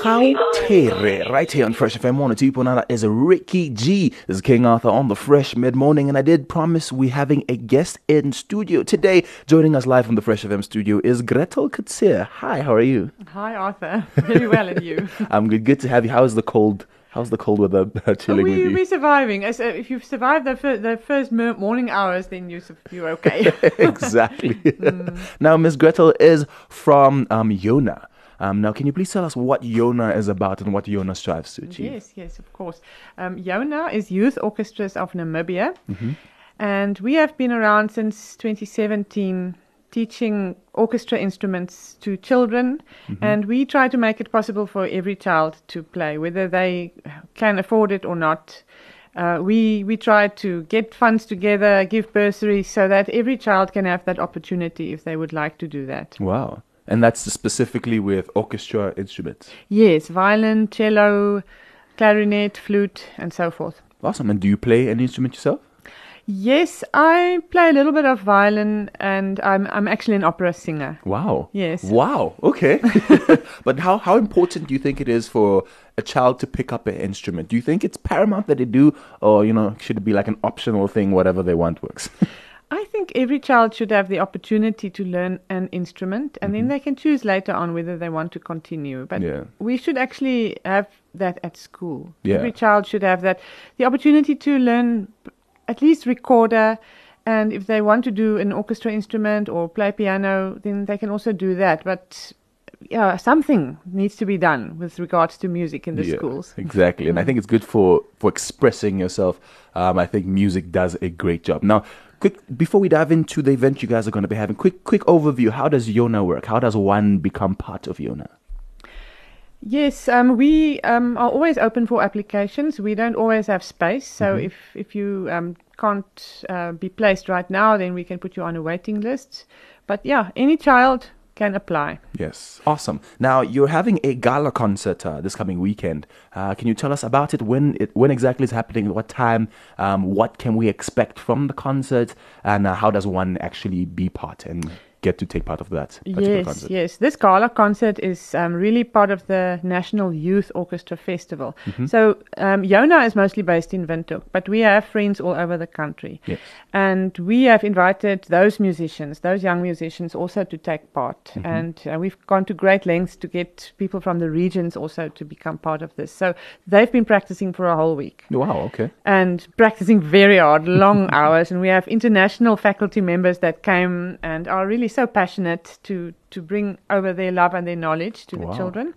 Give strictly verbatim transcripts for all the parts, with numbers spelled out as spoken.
Gautere, right here on Fresh F M one oh two point nine. That is Ricky G. This is King Arthur on the Fresh Mid-Morning, and I did promise we're having a guest in studio. Today, joining us live from the Fresh F M studio is Gretel Coetzee. Hi, how are you? Hi, Arthur. Very well, and you? I'm good. Good to have you. How's the cold? How's the cold weather chilling we, with you? We're surviving. As, uh, if you've survived the, fir- the first mo- morning hours, then you're, you're okay. Exactly. mm. Now, Miss Gretel is from um, Yona. Um, now, can you please tell us what Yona is about and what Yona strives to achieve? Yes, yes, of course. Um, Yona is Youth Orchestras of Namibia, mm-hmm. and we have been around since twenty seventeen teaching orchestra instruments to children, mm-hmm. and we try to make it possible for every child to play, whether they can afford it or not. Uh, we we try to get funds together, give bursaries, so that every child can have that opportunity if they would like to do that. Wow. And that's specifically with orchestra instruments? Yes, violin, cello, clarinet, flute, and so forth. Awesome. And do you play any instrument yourself? Yes, I play a little bit of violin, and I'm I'm actually an opera singer. Wow. Yes. Wow. Okay. But how, how important do you think it is for a child to pick up an instrument? Do you think it's paramount that they do, or, you know, should it be like an optional thing, whatever they want works? I think every child should have the opportunity to learn an instrument, and mm-hmm. then they can choose later on whether they want to continue. But yeah. we should actually have that at school. Yeah. Every child should have that, the opportunity to learn at least recorder, and if they want to do an orchestra instrument or play piano, then they can also do that. But yeah, something needs to be done with regards to music in the yeah, schools. Exactly, and I think it's good for, for expressing yourself. Um, I think music does a great job. Now, quick before we dive into the event you guys are going to be having, quick quick overview. How does Yona work? How does one become part of Yona? Yes, um, we um, are always open for applications. We don't always have space, so mm-hmm. if if you um, can't uh, be placed right now, then we can put you on a waiting list. But yeah, any child can apply. Yes, awesome. Now, you're having a gala concert uh, this coming weekend. Uh, can you tell us about it? When it when exactly is happening? What time? Um, what can we expect from the concert? And uh, how does one actually be part and get to take part of that particular yes, concert? Yes, this gala concert is um, really part of the National Youth Orchestra Festival. Mm-hmm. So um, Yona is mostly based in Windhoek, but we have friends all over the country. Yes. And we have invited those musicians, those young musicians also to take part. Mm-hmm. And uh, we've gone to great lengths to get people from the regions also to become part of this. So they've been practicing for a whole week. Wow, okay. And practicing very hard, long hours. And we have international faculty members that came and are really so passionate to, to bring over their love and their knowledge to wow. the children.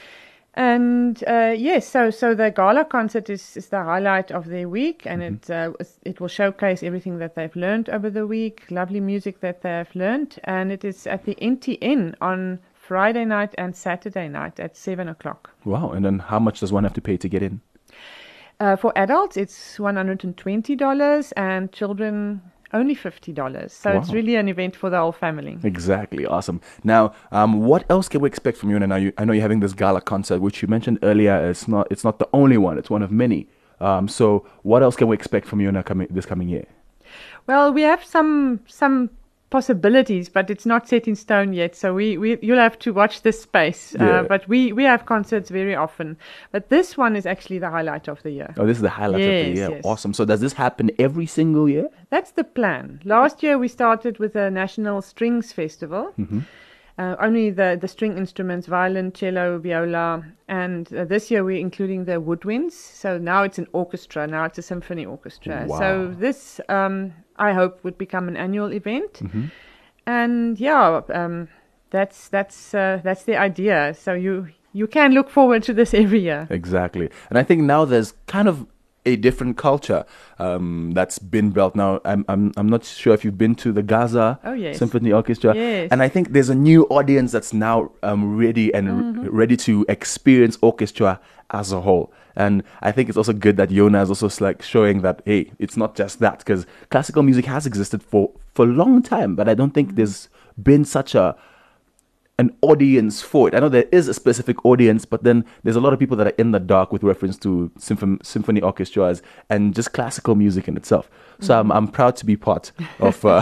And uh, yes, so so the gala concert is, is the highlight of their week, and mm-hmm. it uh, it will showcase everything that they've learned over the week, lovely music that they have learned, and it is at the N T N on Friday night and Saturday night at seven o'clock. Wow, and then how much does one have to pay to get in? Uh, for adults, it's one hundred twenty dollars, and children only fifty dollars. So wow. It's really an event for the whole family. Exactly. Awesome. Now, um, what else can we expect from you? And now you, I know you're having this gala concert, which you mentioned earlier. It's not it's not the only one. It's one of many. Um, so what else can we expect from you now coming, this coming year? Well, we have some some possibilities, but it's not set in stone yet. So we, we you'll have to watch this space. Yeah. Uh, but we, we have concerts very often. But this one is actually the highlight of the year. Oh, this is the highlight yes, of the year. Yes. Awesome. So does this happen every single year? That's the plan. Last year we started with a National Strings Festival. Mm-hmm. Uh, only the, the string instruments, violin, cello, viola. And uh, this year we're including the woodwinds. So now it's an orchestra. Now it's a symphony orchestra. Wow. So this, um, I hope, would become an annual event. Mm-hmm. And yeah, um, that's that's uh, that's the idea. So you you can look forward to this every year. Exactly. And I think now there's kind of a different culture um, that's been built now. I'm I'm I'm not sure if you've been to the Gaza oh, yes. Symphony Orchestra, yes. and I think there's a new audience that's now um, ready and mm-hmm. r- ready to experience orchestra as a whole. And I think it's also good that Yona is also like showing that, hey, it's not just that, because classical music has existed for for a long time, but I don't think mm-hmm. there's been such a an audience for it. I know there is a specific audience, but then there's a lot of people that are in the dark with reference to symph- symphony orchestras and just classical music in itself. So mm-hmm. I'm I'm proud to be part of uh,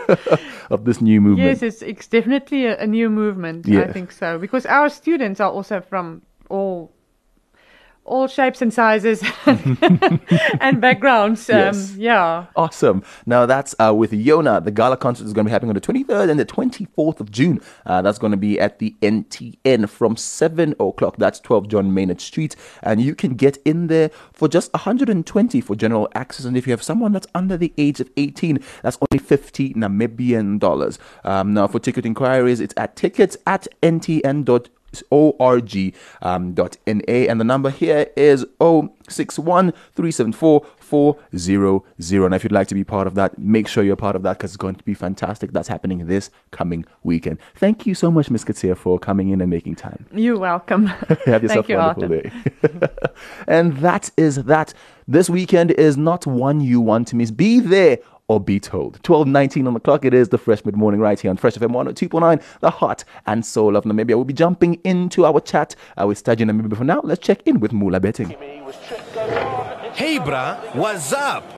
of this new movement. Yes, it's, it's definitely a, a new movement. Yeah. I think so, because our students are also from all all shapes and sizes and backgrounds. Um, Yes. Yeah. Awesome. Now that's uh, with Yona. The gala concert is going to be happening on the twenty-third and the twenty-fourth of June. Uh, that's going to be at the N T N from seven o'clock. That's twelve John Maynard Street. And you can get in there for just one hundred twenty for general access. And if you have someone that's under the age of eighteen, that's only fifty Namibian dollars. Um, now for ticket inquiries, it's at tickets at N T N dot org um, dot N A, and the number here is zero six one three seven four four zero zero. And if you'd like to be part of that, make sure you're part of that because it's going to be fantastic. That's happening this coming weekend. Thank you so much, Miz Katia, for coming in and making time. You're welcome. Have yourself Thank you, a wonderful Arthur. day. And that is that. This weekend is not one you want to miss. Be there or be told. twelve nineteen on the clock. It is the Fresh Mid Morning right here on Fresh F M one oh two point nine, the heart and soul of Namibia. We'll be jumping into our chat uh, with Staji Namibia. For now, let's check in with Mula Betting. Hey, brah, what's up?